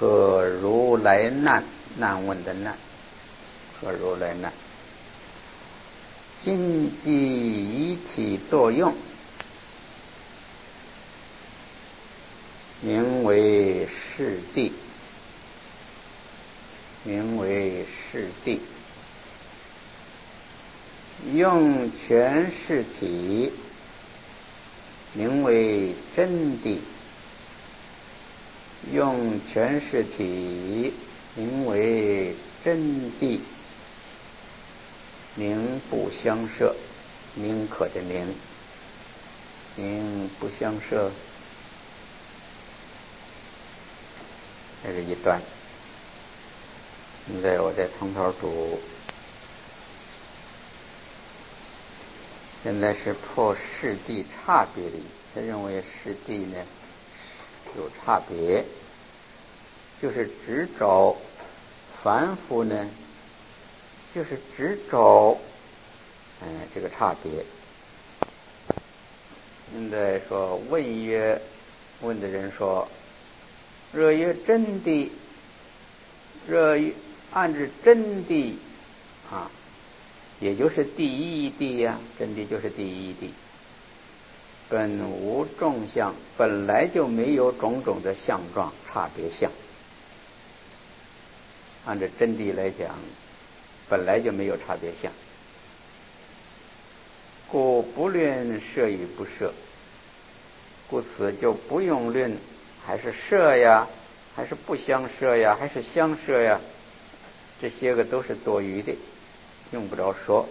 可如来难，难问的难，可如来难。今即一体作用，名为世谛，名为世谛。用全是体，名为真谛。用全是体，名为真谛。名不相涉，名可的名，名不相涉。这是一段。现在我再从头读。现在是破世谛差别理，他认为世谛呢有差别，就是只找凡夫呢，就是只找这个差别。现在说问曰，问的人说：若曰真谛，若按照真谛啊，也就是第一谛呀，真谛就是第一谛。本无众相，本来就没有种种的相状差别相。按照真谛来讲，本来就没有差别相，故不论摄与不摄，故此就不用论还是摄呀，还是不相摄呀，还是相摄呀，这些个都是多余的，用不着说。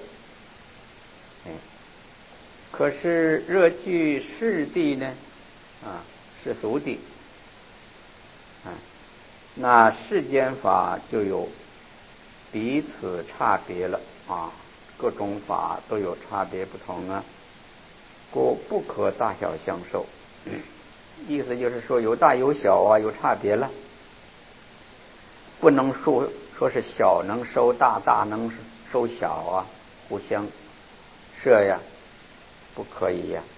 可是若据世谛呢，世俗谛，那世间法就有彼此差别了啊，各种法都有差别不同啊，故不可大小相受。意思就是说有大有小啊，有差别了，不能说是小能收大，大能收小啊，互相摄呀，不可以呀。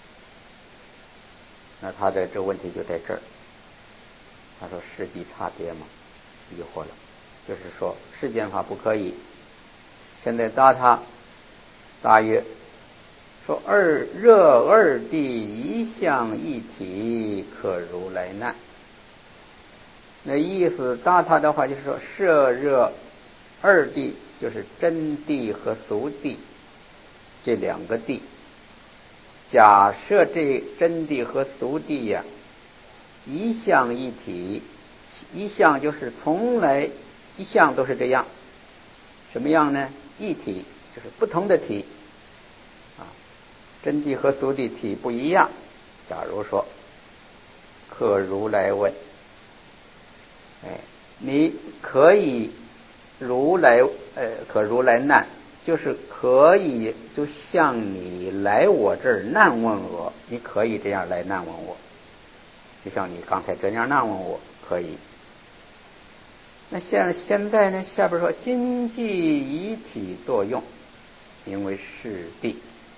那他的这问题就在这儿。他说世谛差别嘛，疑惑了，就是说世间法不可以。现在答他，答曰：说热二谛一相一体，可如来难。那意思答他的话就是说，摄热二谛就是真谛和俗谛这两个谛。假设这真谛和俗谛呀，一相一体，一相就是从来一向都是这样，什么样呢？一体就是不同的体真谛和俗谛体不一样。假如说可如来问，你可以可如来难，就是可以就像你来我这儿难问我，你可以这样来难问我，就像你刚才这样难问我可以。那现在呢，下边说今即一体作用，名为世谛。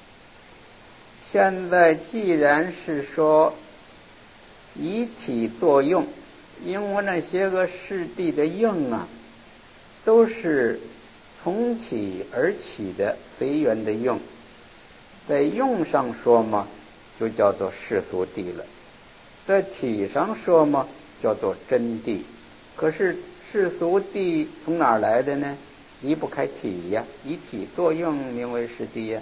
现在既然是说一体作用，因为那些个世谛的用啊，都是从体而起的随缘的用，在用上说嘛，就叫做世俗谛了；在体上说嘛，叫做真谛。可是世俗谛从哪儿来的呢？离不开体呀，以体作用，名为世谛呀。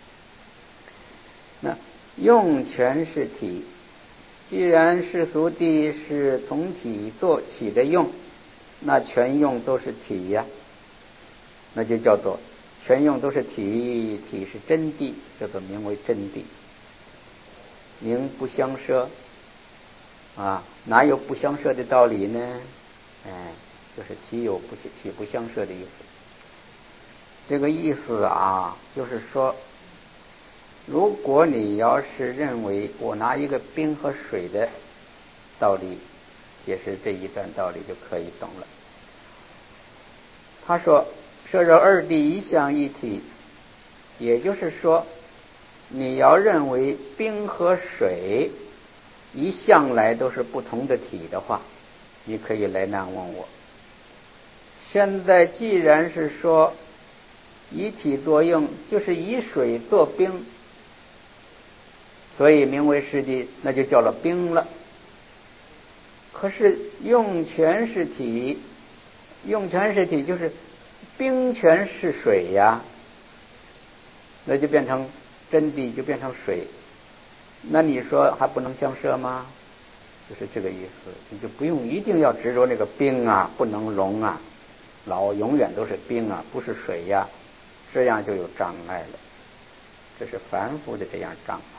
那用全是体，既然世俗谛是从体做起的用，那全用都是体呀，那就叫做全用都是体，体是真谛，叫做名为真谛。名不相摄哪有不相摄的道理呢？就是岂不相摄的意思。这个意思就是说，如果你要是认为我拿一个冰和水的道理解释这一段道理就可以懂了。他说摄热二谛一相一体，也就是说你要认为冰和水一向来都是不同的体的话， 你可以来难问我。现在既然是说以体作用，就是以水做冰，所以名为湿地，那就叫了冰了。可是用泉是体，用泉是体就是冰泉是水呀，那就变成真谛，就变成水。那你说还不能相摄吗？就是这个意思，你就不用一定要执着那个冰啊，不能溶啊，老永远都是冰啊，不是水呀，这样就有障碍了。这是凡夫的这样障碍。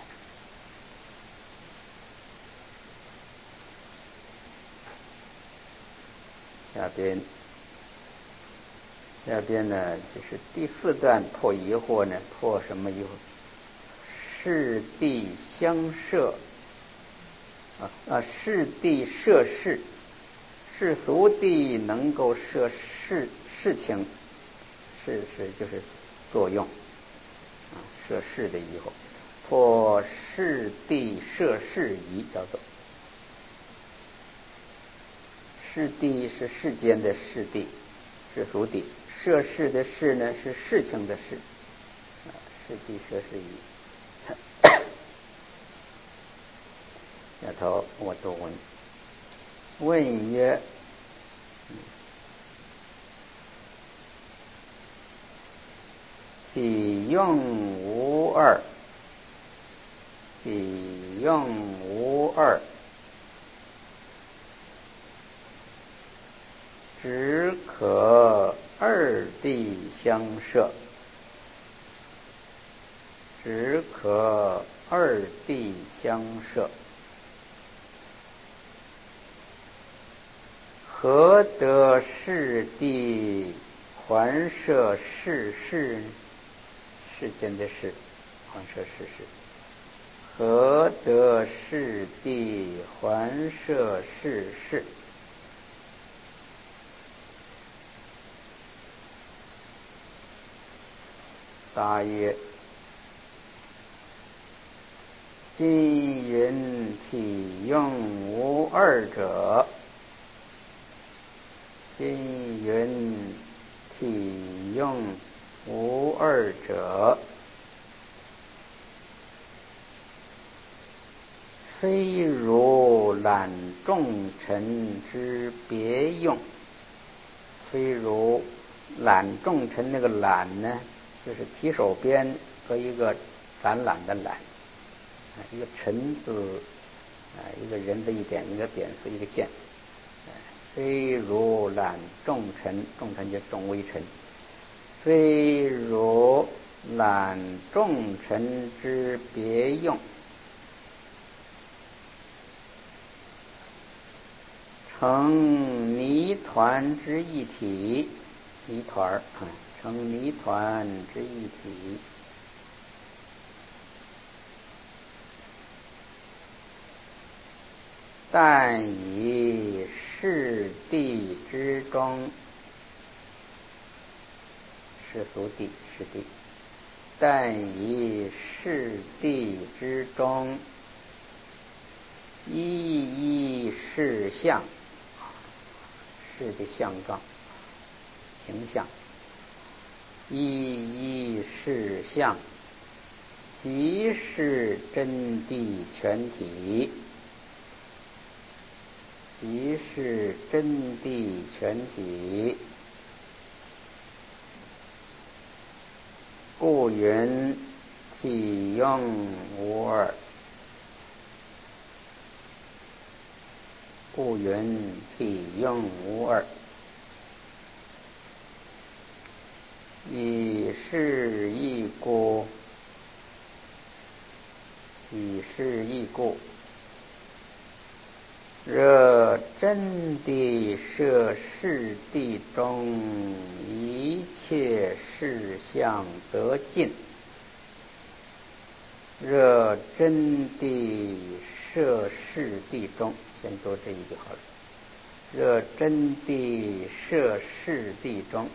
下边呢，就是第4段破疑惑呢，破什么疑惑？世谛相摄世谛摄事，世俗谛能够摄事情，事就是作用摄事的疑惑，破世谛摄事疑，叫做世谛是世间的世谛，世俗谛；摄事的事呢是事情的事，世谛摄事疑。下头我读问，问曰：体用无二，体用无二，只可二谛相摄，只可二谛相摄。何得世谛还摄世事？世间的事还摄世事。何得世谛还摄世事？答曰：今云体用无二者，今云体用无二者，非如揽众尘之别用。非如揽众尘，那个揽呢，就是提手边和一个展览的览，一个尘字，一个人的一点，一个点是一个剑。非如揽众尘，众尘就是众微尘。非如揽众尘之别用，成泥团之一体，泥团成泥团之一体。但以世谛之中，世俗谛世谛，但以世谛之中，一一事相，事的相状形象，一一事相，即是真谛全体，即是真谛全体。故云体用无二，故云体用无二。以是义故，以是义故，若真谛摄世谛中一切事相得尽，若真谛摄世谛中，先读这一句好了。若真谛摄世谛中，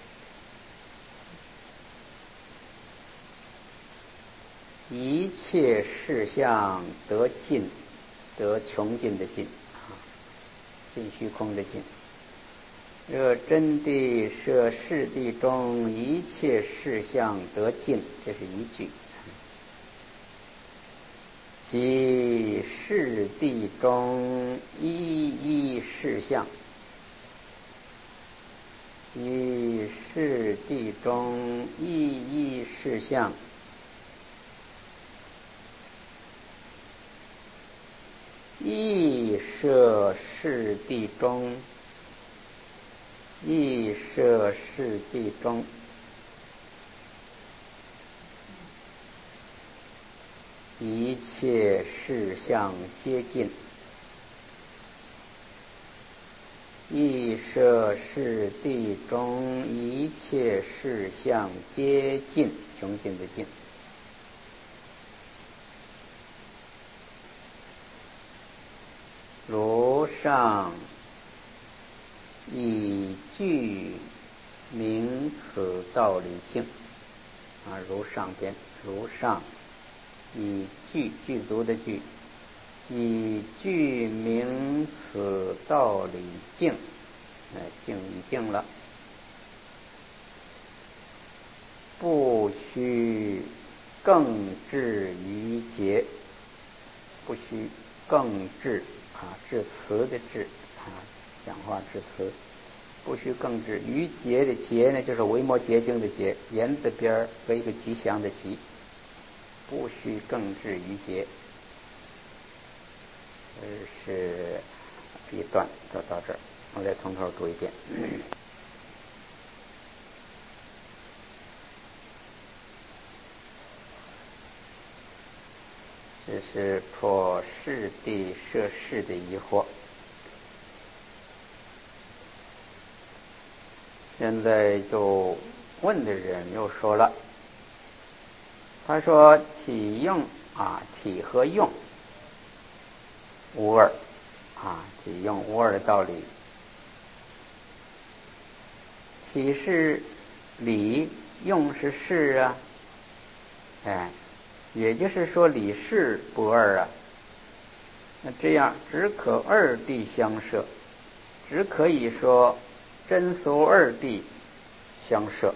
一切事相得尽，得穷尽的尽。 尽虚空的尽。这真谛摄世谛中一切事相得尽，这是一句。即世谛中一一事相，即世谛中一一事相，亦摄世谛中，亦摄世谛中。一切事相皆尽，亦摄世谛中一切事相皆尽，穷尽的尽。如上以句名此道理境如上边，如上以句足的句，以句名此道理境，境已境了，不须更致于节，不须更致致辞的致讲话致辞，不须更致于节的节呢，就是维摩诘经的节，言字边和一个吉祥的吉。不须更致于节，是一段就到这儿，我再从头读一遍。这是破世谛摄事的疑惑。现在就问的人又说了，他说体用体和用无二体用无二的道理。体是理，用是事也就是说理事不二那这样只可二谛相摄，只可以说真俗二谛相摄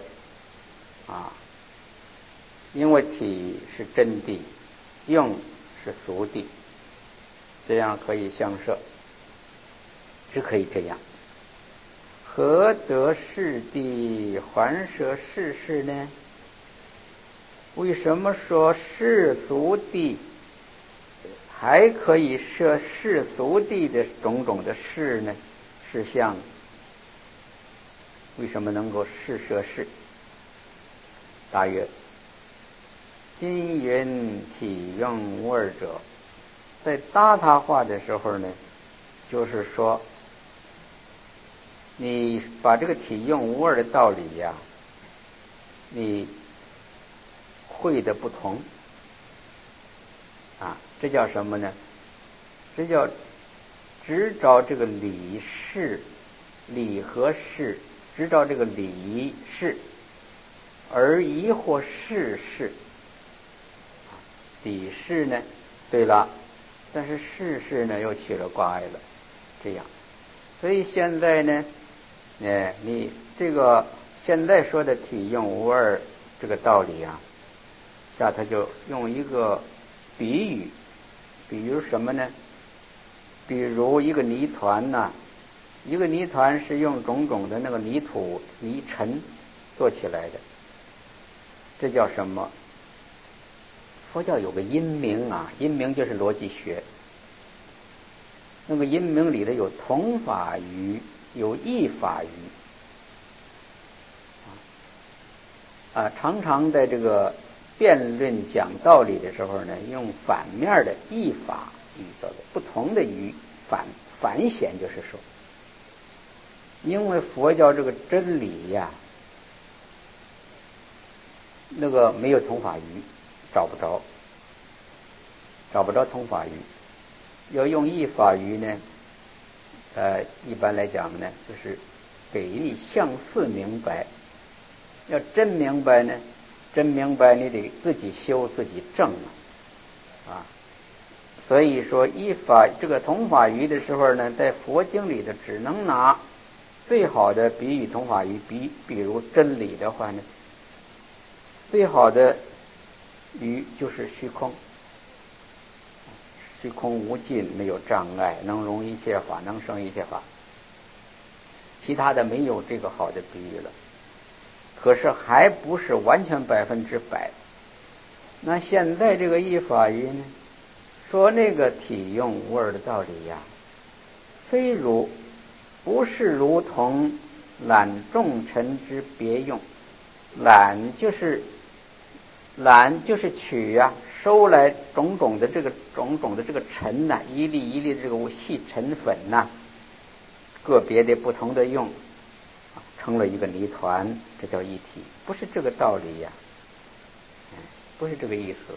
因为体是真谛，用是俗谛，这样可以相摄，只可以这样。何得世谛还摄世事呢？为什么说世俗谛还可以摄世俗谛的种种的事呢？事相为什么能够世摄事？大约今云体用无二者，在搭他话的时候呢，就是说你把这个体用无二的道理你会的不同这叫什么呢？这叫只找这个理事，理和事，只找这个理事而疑惑事事。理事呢对了，但是事事呢又起了挂碍了，这样。所以现在呢你这个现在说的体用无二这个道理下他就用一个比喻，比如什么呢？比如一个泥团一个泥团是用种种的那个泥土泥尘做起来的，这叫什么？佛教有个因明因明就是逻辑学，那个因明里头有同法语，有异法语常常在这个辩论讲道理的时候呢，用反面的异法语叫做不同的语，反显，就是说因为佛教这个真理那个没有同法语，找不着同法语，要用异法语呢一般来讲呢就是给你相似明白，要真明白呢，真明白你得自己修自己证所以说依法这个同法语的时候呢，在佛经里的只能拿最好的比喻同法语，比如真理的话呢，最好的语就是虚空，虚空无尽，没有障碍，能容一切法，能生一切法，其他的没有这个好的比喻了。可是还不是完全100%。那现在这个依法语呢，说那个体用无二的道理呀，非如不是如同揽众尘之别用，揽就是取呀，收来种种的这个尘呐，一粒一粒的这个细尘粉呐，个别的不同的用，成了一个泥团，这叫一体，不是这个道理呀，不是这个意思。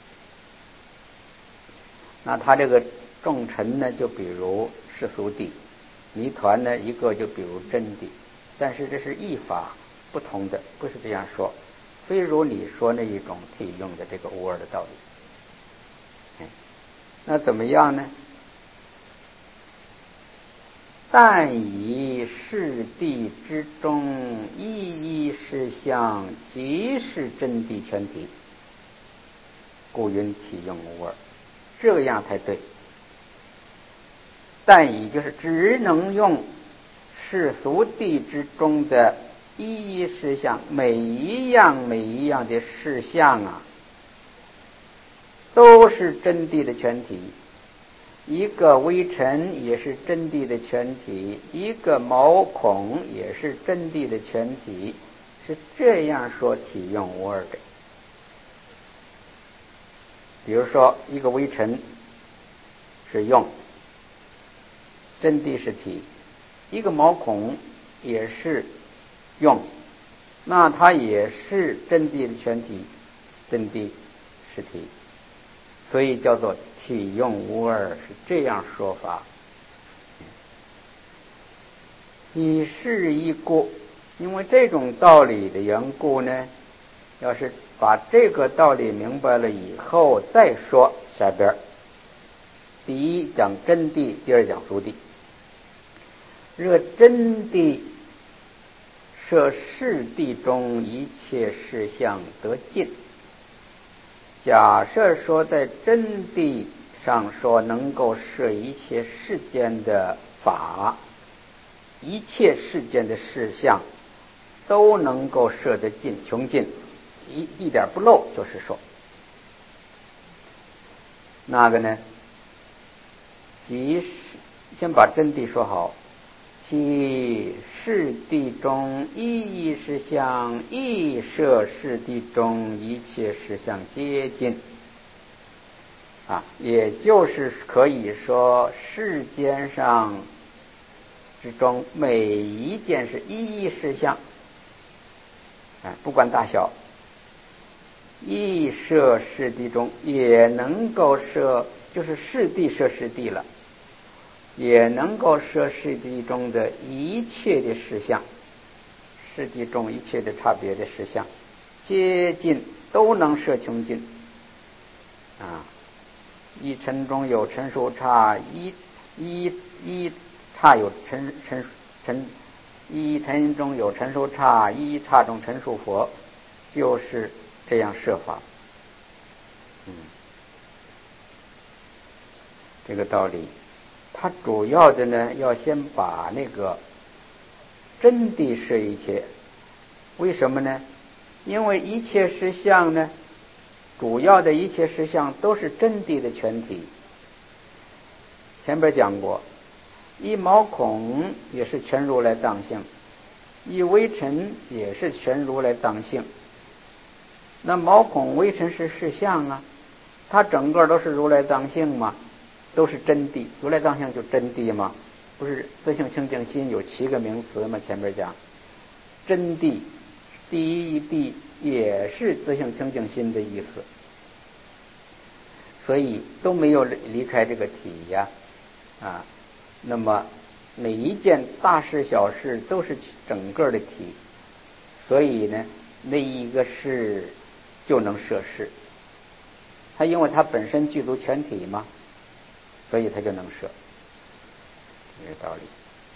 那他这个众尘呢，就比如世俗谛；泥团呢，一个就比如真谛。但是这是义法不同的，不是这样说，非如你说那一种体用的这个无二的道理。那怎么样呢？但以世谛之中一一事相，即是真谛全体，故云体用无二，这样才对。但以就是只能用世俗谛之中的一一事相，每一样的事相啊，都是真谛的全体。一个微尘也是真谛的全体，一个毛孔也是真谛的全体，是这样说体用无二的。比如说一个微尘是用，真谛是体；一个毛孔也是用，那它也是真谛的全体，真谛是体，所以叫做体用无二，是这样说法。以是一故，因为这种道理的缘故呢，要是把这个道理明白了以后再说下边，第一讲真谛，第二讲俗谛。这真谛摄世谛中一切事相得尽。假设说在真谛上说能够摄一切世间的法，一切世间的事相都能够摄得尽，穷尽，一点不漏，就是说那个呢，即是先把真谛说好，其世谛中一一事相，亦摄世谛中一切事相皆尽也就是可以说世间上之中每一件是一一事相，不管大小，亦摄世谛中也能够摄，就是世谛摄世谛了，也能够摄世谛中的一切的事相，世谛中一切的差别的事相皆尽，都能摄穷尽一尘中有尘数差，一差有一尘中有尘数差，一差中尘数佛，就是这样设法。这个道理它主要的呢，要先把那个真谛摄一切。为什么呢？因为一切实相呢，主要的一切实相都是真谛的全体。前边讲过，一毛孔也是全如来当性，一微尘也是全如来当性。那毛孔微尘是事相啊，它整个都是如来当性嘛，都是真谛。如来当性就真谛嘛，不是自性清净心有7个名词嘛？前边讲真谛第一谛也是自性清净心的意思，所以都没有离开这个体呀那么每一件大事小事都是整个的体，所以呢那一个事就能摄事，它因为它本身具足全体嘛， 所以他就能摄，这个道理。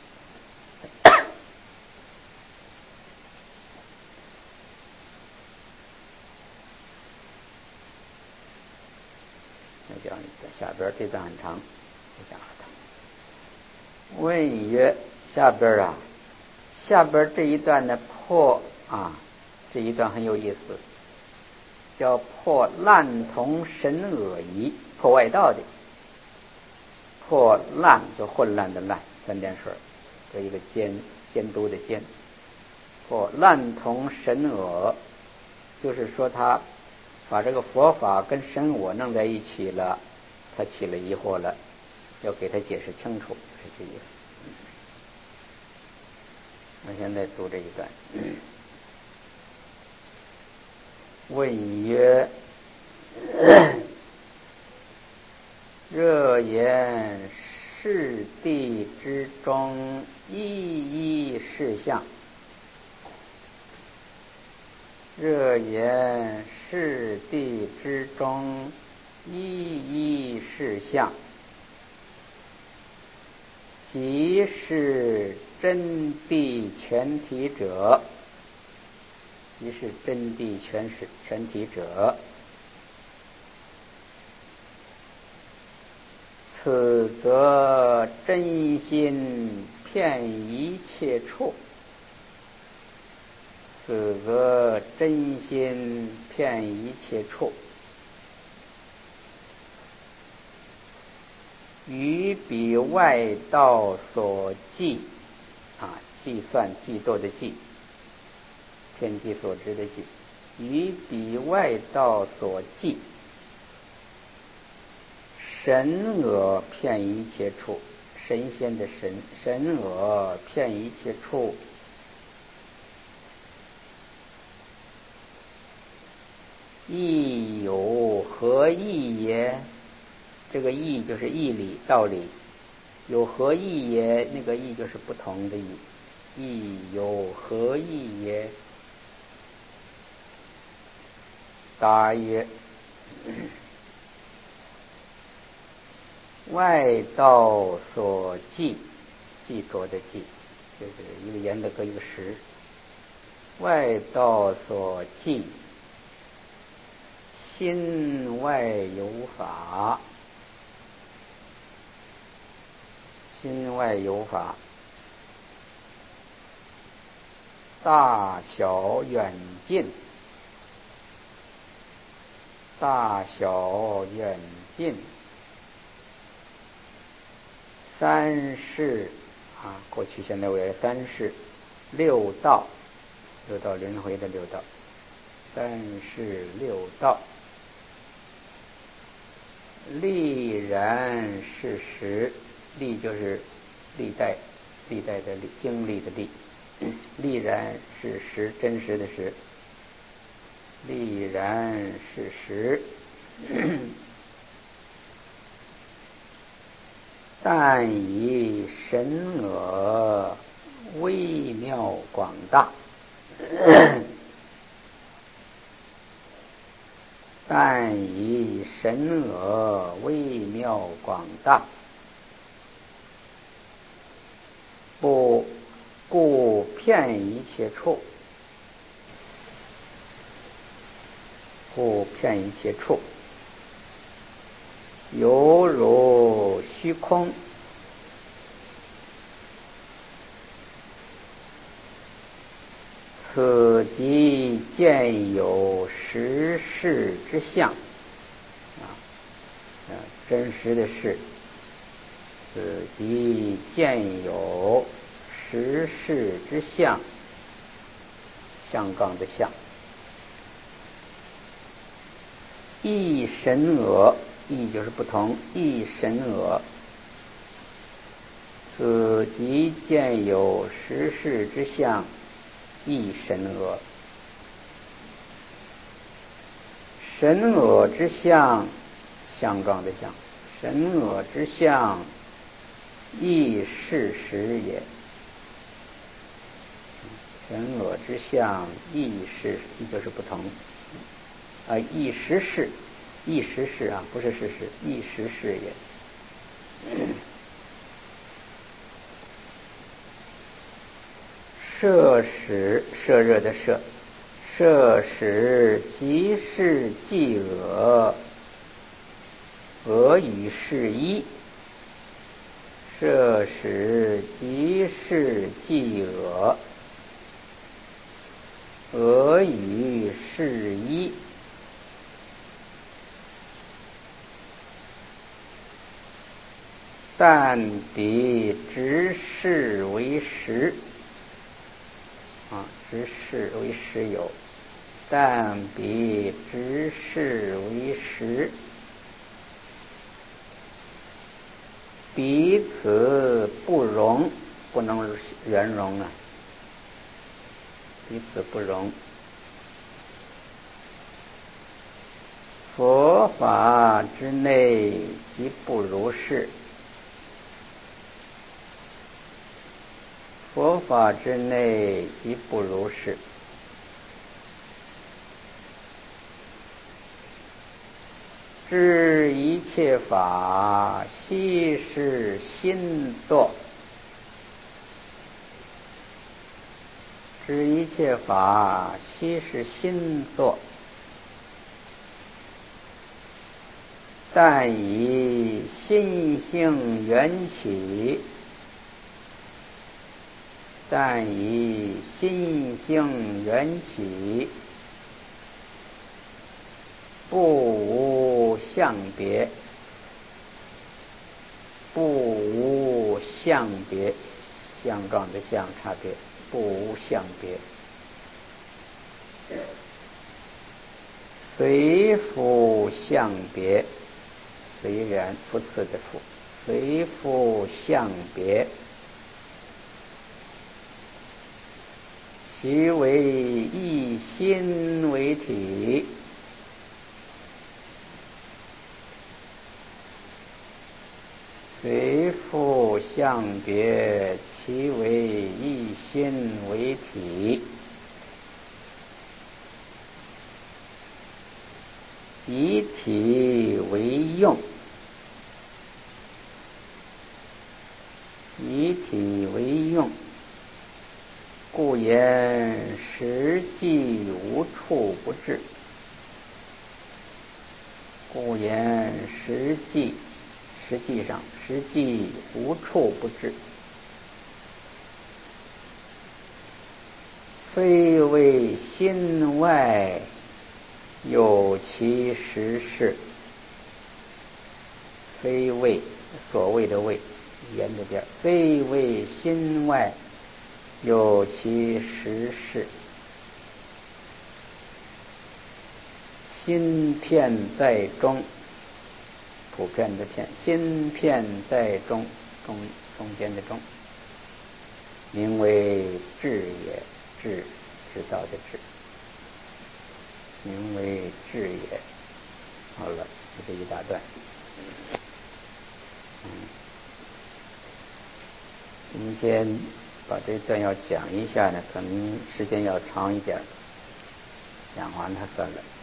再讲一段，下边这段很长，就讲了它。问曰，下边这一段的破这一段很有意思，叫破烂同神恶疑，破外道的。破烂就混乱的烂，三点水和一个监督的监。破烂同神我，就是说他把这个佛法跟神我弄在一起了，他起了疑惑了，要给他解释清楚，是这意思。我现在读这一段。问曰：若言世谛之中一事相，若言世谛之中一事相，即是真谛全体者，即是真谛全体者，此则真心遍一切处，此则真心遍一切处，于彼外道所计计算计度的计，偏计所知的计，于彼外道所计，神我遍一切处，神仙的神我遍一切处，亦有何异也？这个义就是义理道理，有何异也？那个义就是不同的义，亦有何异也？答曰：外道所记，记着的记，就是一个言的搁一个实。外道所记，心外有法，心外有法，大小远近，大小远近，三世过去现在为三世，六道，六道轮回的六道，三世六道，历然事实，历就是历代的历，经历的历，历然事实，真实的实，历然事实。但以神我微妙广大，但以神我微妙广大，故遍一切处，故遍一切处，犹如虚空，此即见有实事之相真实的事，此即见有实事之相，相纲的相。异神我，异就是不同，异神我，此即见有实事之相，异神我。神我之相，相状的相，神我之相，亦事实也。神我之相，亦就是不同。亦实事，亦实事不是事实，亦实事也。 摄使，摄热的摄，摄使即是即俄，俄与是一。摄使即是即俄，俄与是一。但彼执事为实，执事为实有，但彼执事为实，彼此不容，不能圆融啊，彼此不容。佛法之内即不如是，佛法之内即不如是。知一切法悉是心作，知一切法悉是心作，但以心性缘起，但以心性缘起，不无相别，不无相别，相状的相差别，不无相别。随复相别，虽然复次的复，随复相别，其为一心为体，随复相别，其为一心为体，以体为用，以体为用，故言实际无处不至，故言实际上实际无处不至，非为心外有其实事，非为所谓的为言的点，非为心外有其实事，心片在中，普遍的片，心片在中，中间的中，名为智也，智，知道的智，名为智也。好了，这是一大段。今天把这段要讲一下呢，可能时间要长一点，讲完它算了。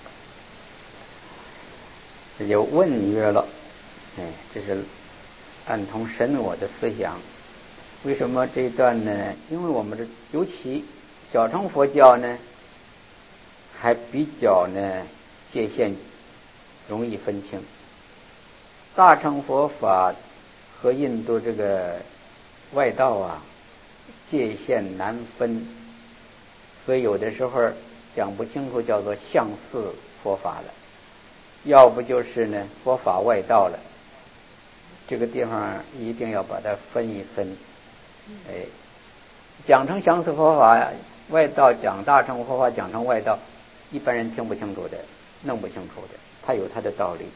这就问曰了，这是暗通神我的思想。为什么这一段呢？因为我们尤其小乘佛教呢，还比较呢界限容易分清，大乘佛法和印度这个外道啊，界限难分，所以有的时候讲不清楚，叫做相似佛法了，要不就是呢佛法外道了。这个地方一定要把它分一分。讲成相似佛法外道，讲大乘佛法讲成外道，一般人听不清楚的，弄不清楚的，它有它的道理。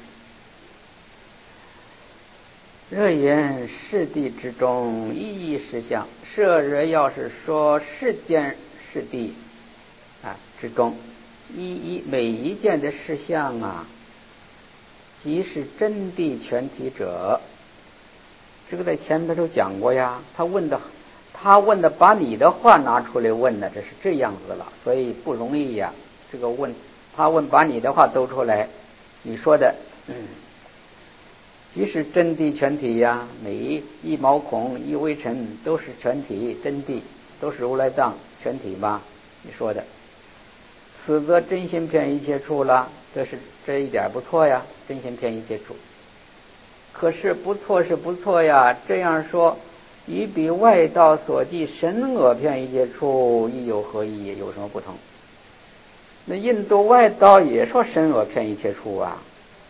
若言世谛之中一一实相，设若要是说世间世谛之中每一件的事项啊，即是真谛全体者，这个在前面都讲过呀。他问的把你的话拿出来问的，这是这样子了，所以不容易呀。这个他问把你的话都出来，你说的即是真谛全体呀，每一毛孔一微尘都是全体真谛，都是如来藏全体吧？你说的，此则真心遍一切处了，这一点不错呀，真心遍一切处。可是不错是不错呀，这样说与比外道所记神我遍一切处亦有何异？有什么不同？那印度外道也说神我遍一切处啊，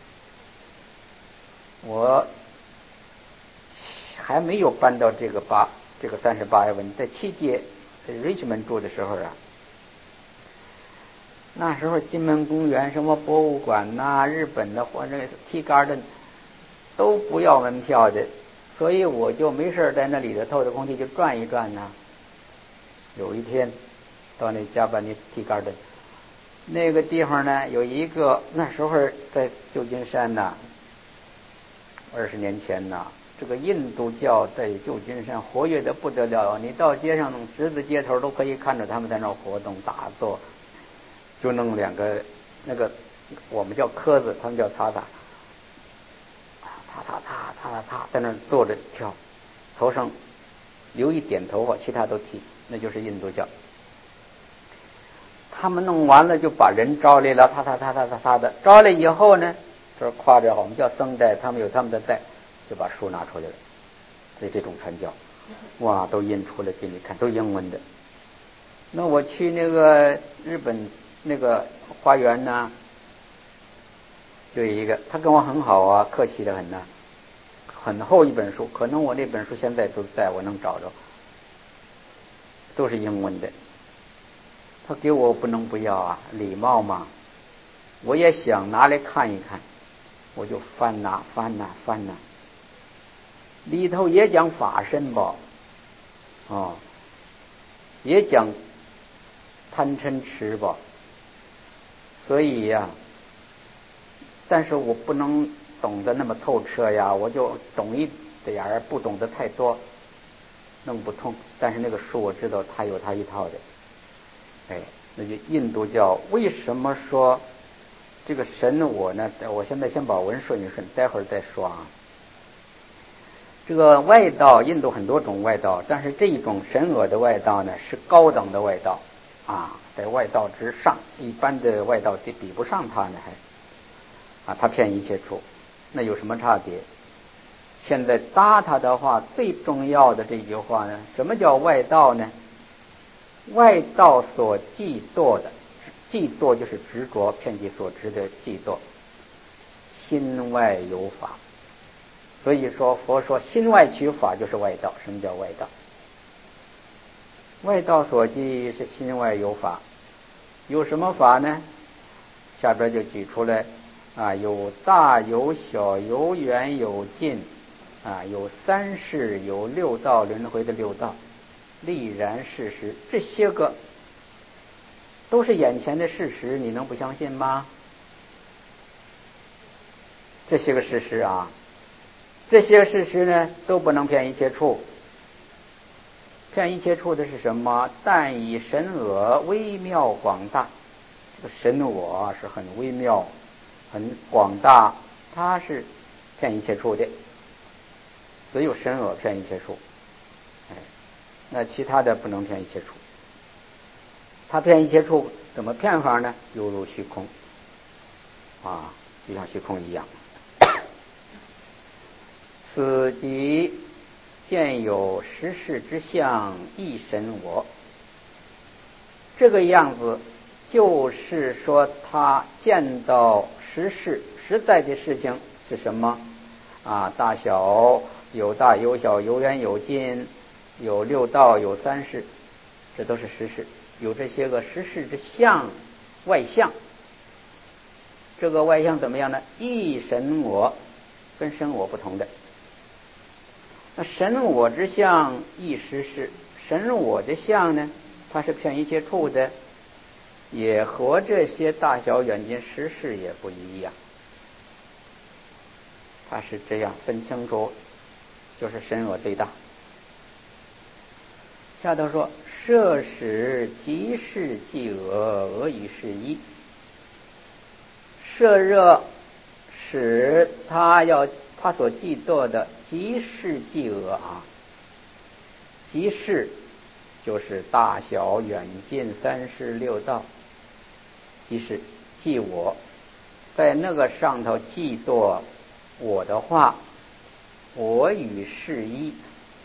我还没有搬到这个38文，在7届在 Richmond 住的时候啊，那时候金门公园什么博物馆呐、日本的或者 Tea Garden 都不要门票的，所以我就没事在那里的透着空气就转一转呐。有一天到那加班的 Tea Garden 那个地方呢，有一个那时候在旧金山呐，20年前呐，这个印度教在旧金山活跃的不得了，你到街上十字街头都可以看着他们在那活动打坐，就弄2个那个我们叫磕子，他们叫擦擦，在那坐着跳，头上留一点头发，其他都剃，那就是印度教。他们弄完了就把人招来了，他的招来以后呢，就是挎着我们叫僧带，他们有他们的带，就把书拿出来了。所以这种传教，哇，都印出来给你看，都英文的。那我去那个日本那个花园呢，就有一个，他跟我很好啊，客气得很呢，很厚一本书，可能我那本书现在都在我能找着，都是英文的。他给我不能不要啊，礼貌嘛。我也想拿来看一看，我就翻呐，里头也讲法身吧，也讲贪嗔痴吧。所以呀，但是我不能懂得那么透彻呀，我就懂一点儿，不懂得太多，弄不通。但是那个书我知道，它有它一套的。那就印度教为什么说这个神我呢？我现在先把文顺一顺，待会儿再说啊。这个外道，印度很多种外道，但是这一种神我的外道呢，是高等的外道啊，在外道之上，一般的外道比不上他呢，他遍一切处。那有什么差别？现在搭他的话，最重要的这句话呢，什么叫外道呢？外道所嫉堕的，嫉堕就是执着，遍计所执的嫉堕，心外有法。所以说佛说心外取法就是外道。什么叫外道？外道所记是心外有法。有什么法呢？下边就举出来啊，有大有小，有远有近啊，有3世，有6道轮回的6道，历然事实，这些个都是眼前的事实，你能不相信吗？这些个事实啊，这些事实呢都不能遍一切处。遍一切处的是什么？但以神我微妙广大。这个神我是很微妙很广大，它是遍一切处的，只有神我遍一切处。那其他的不能遍一切处。它遍一切处怎么遍法呢？犹如虚空啊，就像虚空一样。此即见有实事之相，亦神我。这个样子就是说，他见到实事实在的事情是什么啊？大小，有大有小，有远有近，有6道，有3世，这都是实事。有这些个实事之相，外相。这个外相怎么样呢？亦神我，跟神我不同的。那神我之相亦实事，神我的相呢，它是遍一切处的，也和这些大小远近实事也不一样。它是这样分清楚，就是神我最大。下头说摄使即是即俄与是一。摄热使他他所记堕的即是即我啊，即是就是大小远近36道，即是即我，在那个上头记堕我的话，我与是一，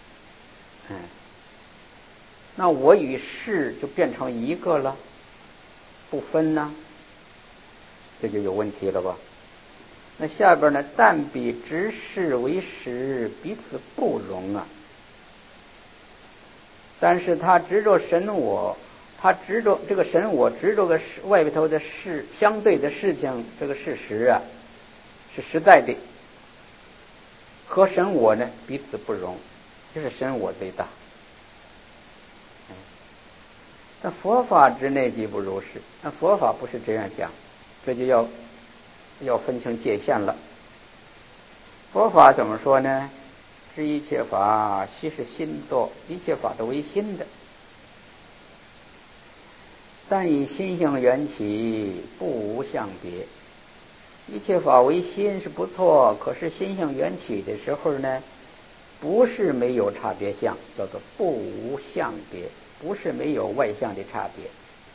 那我与是就变成一个了，不分呢，这就有问题了吧？那下边呢？但彼执事为实，彼此不容啊。但是他执着神我，他执着这个神我，执着个外头的事，相对的事情，这个事实啊，是实在的。和神我呢彼此不容，就是神我最大。那佛法之内即不如是，那佛法不是这样想，这就要分清界限了。佛法怎么说呢？知一切法悉是心作，一切法都为心的，但以心性缘起，不无相别。一切法为心是不错，可是心性缘起的时候呢，不是没有差别相，叫做不无相别，不是没有外相的差别。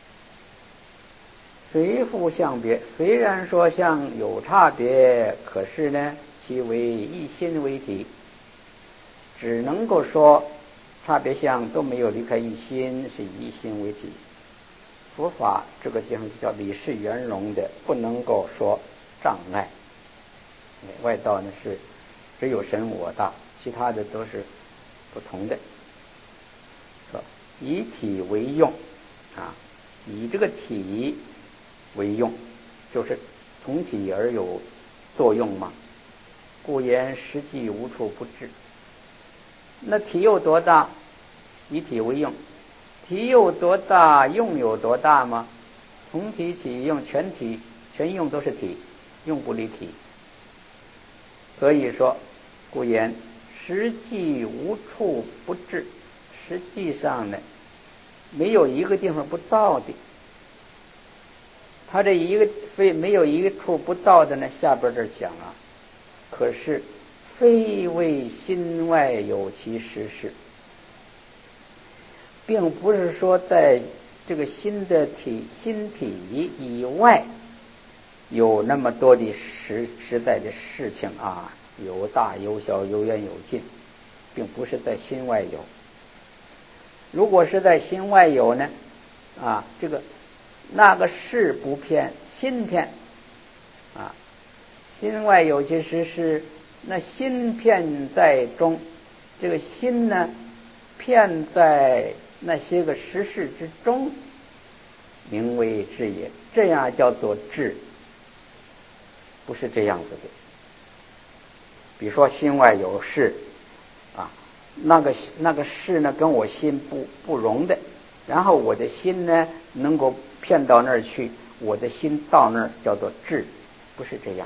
随复相别，虽然说相有差别，可是呢，其为一心为体，只能够说差别相都没有离开一心，是以一心为体。佛法这个地方就叫理事圆融的，不能够说障碍。外道呢是只有神我大，其他的都是不同的。说以体为用啊，以这个体为用，就是从体而有作用嘛。故言实际无处不至。那体有多大？以体为用，体有多大？用有多大吗？从体起用，全体全用都是体，用不离体。所以说，故言实际无处不至。实际上呢，没有一个地方不到的。他这一个非没有一处不到的呢，下边这讲啊，可是非为心外有其实事，并不是说在这个心体以外有那么多的实在的事情啊，有大有小，有远有近，并不是在心外有。如果是在心外有呢，啊，这个那个事不偏，心偏啊，心外有其实是那心偏在中，这个心呢偏在那些个实事之中，名为智也。这样叫做智，不是这样子的。比如说心外有事啊，那个事呢跟我心不容的，然后我的心呢能够骗到那儿去，我的心到那儿叫做智，不是这样。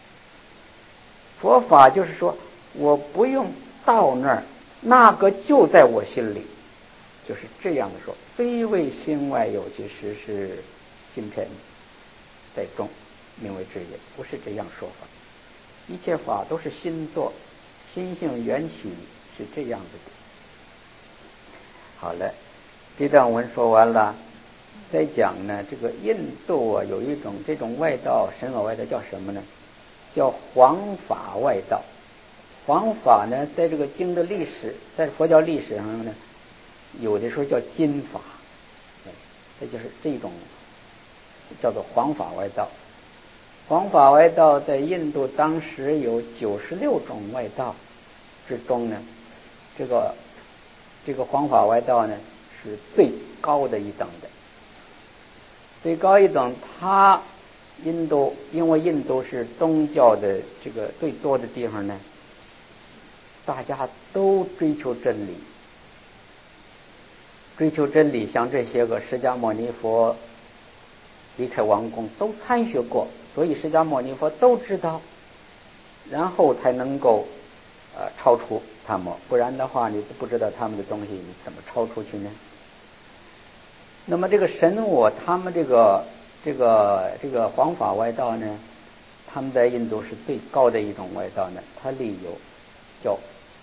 佛法就是说我不用到那儿，那个就在我心里，就是这样的说。非为心外有其实是心偏在中，名为智也，不是这样说法。一切法都是心作，心性缘起，是这样子的。好了，这段文说完了，再讲呢，这个印度啊有一种这种外道，神法外道叫什么呢？叫黄法外道。黄法呢，在这个经的历史，在佛教历史上呢，有的时候叫金法，这就是这种叫做黄法外道。黄法外道在印度当时有96种外道之中呢，这个黄法外道呢是最高的一等的，最高一等。它因为印度是宗教的这个最多的地方呢，大家都追求真理，追求真理。像这些个释迦牟尼佛离开王宫都参学过，所以释迦牟尼佛都知道，然后才能够超出他们，不然的话你不知道他们的东西，你怎么超出去呢？那么这个神我他们这个黄法外道呢， 他们在印度是最高的一种外道呢，它里有叫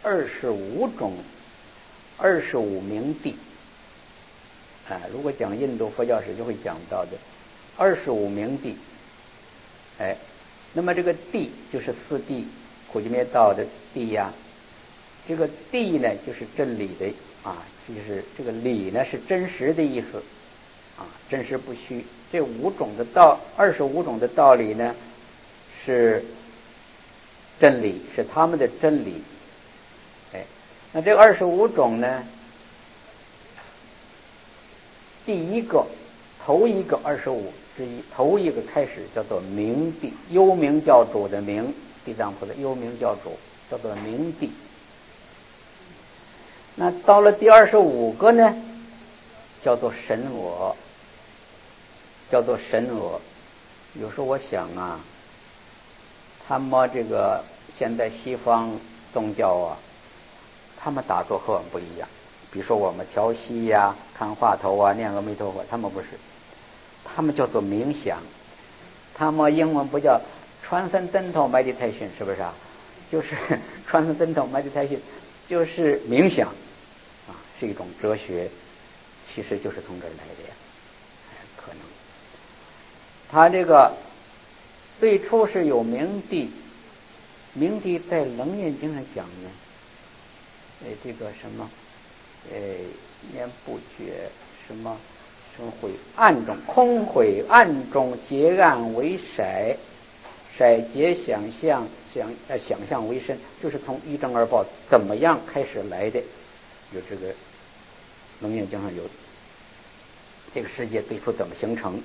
25明地。如果讲印度佛教史就会讲到的25明地。那么这个地就是四谛苦集灭道的地呀，这个地呢就是真理的就是这个理呢是真实的意思真实不虚。这25种的道理呢是真理，是他们的真理。那这25种呢，头一个25之一，头一个开始叫做明地，幽冥教主的明，地藏菩萨幽冥教主叫做明地。那到了第25个呢，叫做神我。有时候我想他们这个现在西方宗教他们打坐和我们不一样。比如说我们调息看话头念阿弥陀佛，他们不是，他们叫做冥想。他们英文不叫 transcendental meditation， 是不是就是 transcendental meditation 就是冥想是一种哲学，其实就是从这儿来的呀。可能他这个最初是有明地在楞严经上讲呢，这个什么念不绝什么毁暗中空毁暗中结暗为色结想象为身，就是从一正二报怎么样开始来的。有这个楞严经上有这个世界最初怎么形成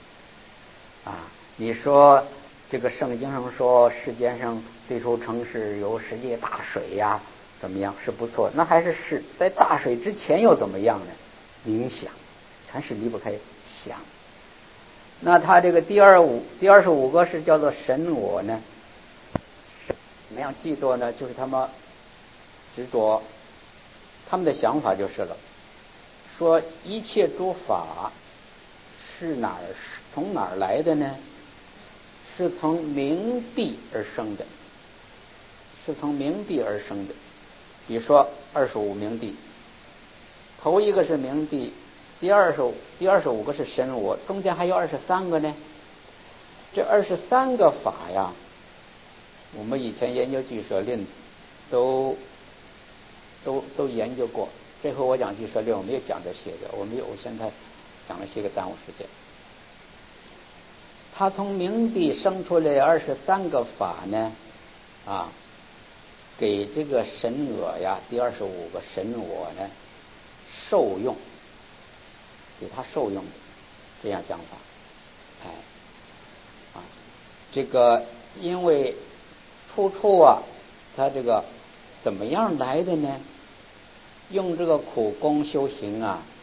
你说这个圣经上说世界上最初城市有世界大水怎么样是不错，那还是在大水之前又怎么样呢？冥想，全是离不开想。那他这个第25个是叫做神我呢，怎么样记住呢？就是他们执着，他们的想法就是了，说一切诸法是从哪儿来的呢？是从明地而生的，比如说25明地，头一个是明地，第25个是神我，中间还有23个呢。这23个法我们以前研究俱舍论都研究过。这回我讲俱舍论我没有讲这些个，我现在讲了些个耽误时间。他从明地生出来23个法呢给这个神我第25个神我呢受用，给他受用的，这样讲法。这个因为初他这个怎么样来的呢？用这个苦功修行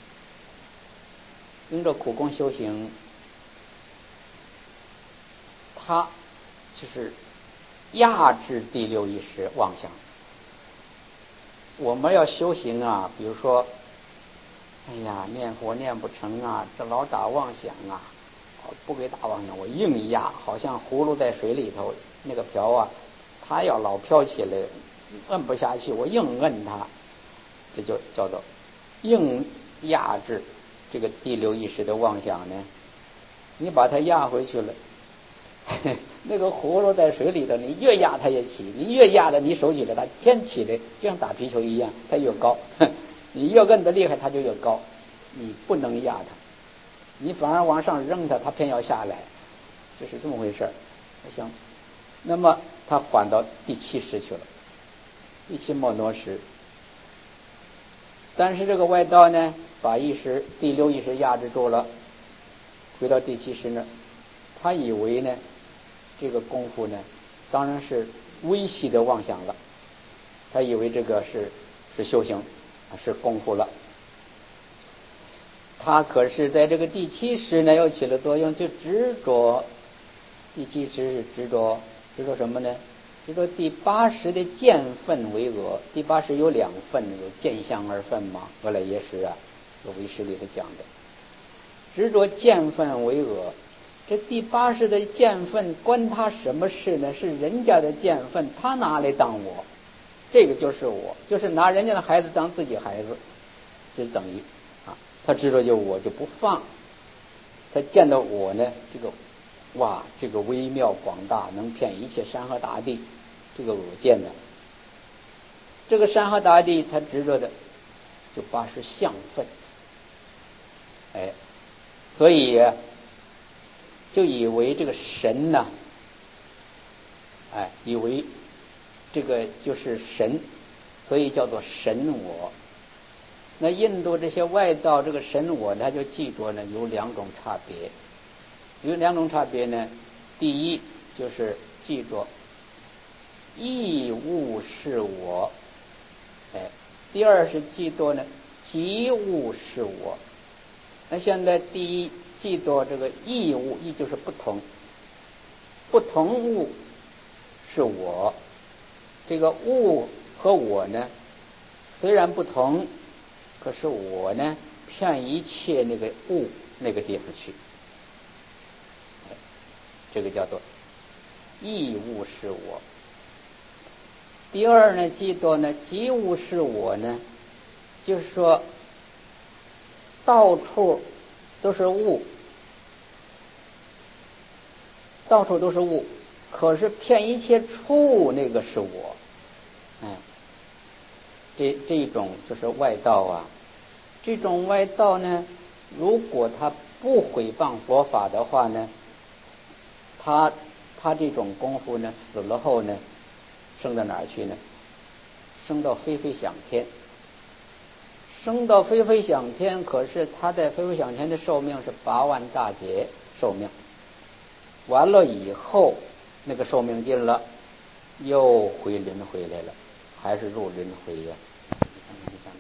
他就是压制第六意识妄想。我们要修行比如说念佛念不成这老打妄想不给打妄想，我硬压，好像葫芦在水里头，那个瓢它要老飘起来，摁不下去，我硬摁它，这就叫做硬压制这个第六意识的妄想呢。你把它压回去了，那个葫芦在水里头，你越压它也起，你越压的你手起来它偏起来，就像打皮球一样，它越高。你越摁得厉害它就越高，你不能压它，你反而往上扔它偏要下来，这是这么回事。行，那么它缓到第7识去了，第7摩罗识。但是这个外道呢把第六意识压制住了，回到第7识那儿，他以为呢这个功夫呢当然是微细的妄想了，他以为这个是修行是功夫了。他可是在这个第7识呢又起了作用，就执着第7识是执着什么呢？执着第8识的见分为我。第8识有2分，有见相2分嘛，俄来耶识有为识里头讲的，执着见分为我。 这第80的见分关他什么事呢？是人家的见分，他拿来当我，这个就是我，就是拿人家的孩子当自己孩子，就等于啊，他知道就我就不放，他见到我呢，这个哇，这个微妙广大，能骗一切山河大地，这个我见的，这个山河大地他执着的就把是相分，哎，所以就以为这个神呢，哎，以为这个就是神，所以叫做神我。那印度这些外道这个神我，他就记住呢有2种差别，有2种差别呢。第一就是记住异物是我，哎，第二是记住呢即物是我。那现在第一记住这个异物，异就是不同，不同物是我，这个物和我呢虽然不同，可是我呢骗一切那个物那个地方去，这个叫做异物是我。第二呢，记住呢即物是我呢，就是说到处都是物，到处都是物，可是骗一切处那个是我，这一种就是外道啊。这种外道呢，如果他不毁谤佛法的话呢，他这种功夫呢，死了后呢，升到哪儿去呢？升到飞飞想天，升到飞飞想天。可是他在飞飞想天的寿命是8万大劫寿命，完了以后那个寿命尽了，又回轮回来了，还是入轮回呀。